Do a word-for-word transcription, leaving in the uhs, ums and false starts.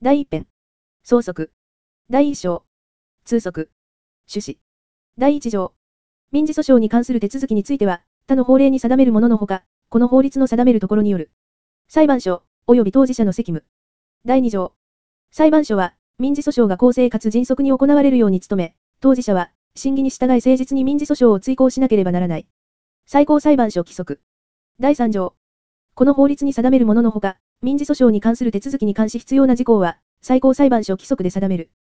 だいいっ編。相続。だいいっ章。通則。趣旨。だいいち条。民事訴訟に関する手続きについては、他の法令に定めるもののほか、この法律の定めるところによる。裁判所、及び当事者の責務。だいに条。裁判所は、民事訴訟が公正かつ迅速に行われるように努め、当事者は、審議に従い誠実に民事訴訟を追行しなければならない。最高裁判所規則。だいさん条。この法律に定めるもののほか、民事訴訟に関する手続きに関し必要な事項は、最高裁判所規則で定める。